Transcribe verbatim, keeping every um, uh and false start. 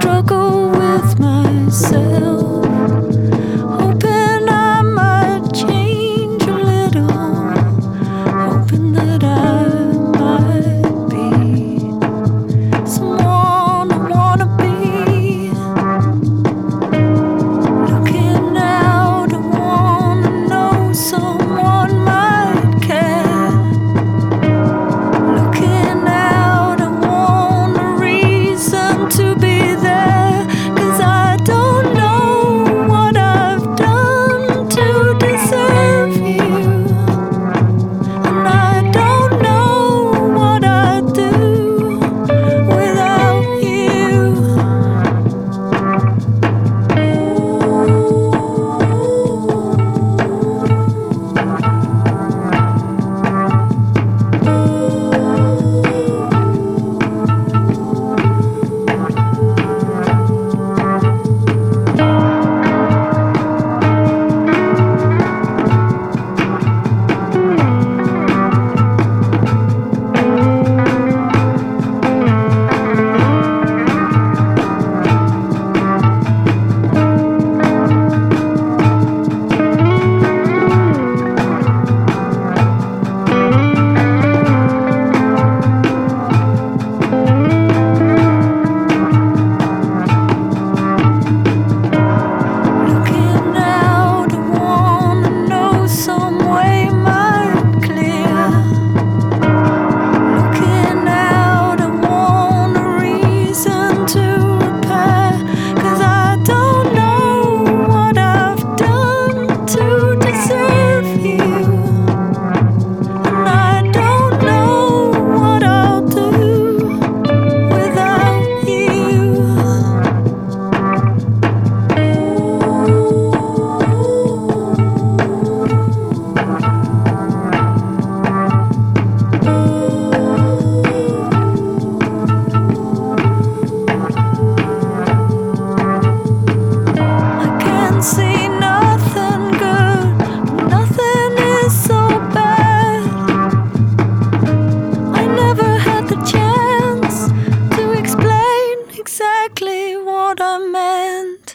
struggle with myself, hoping I might change a little, hoping that I might be someone I wanna be. Looking out, I wanna know someone might care. Looking out, I want a reason to be there, 'cause I don't know what I've done to deserve you, and I don't know what I'd do without you. See nothing good, nothing is so bad. I never had the chance to explain exactly what I meant.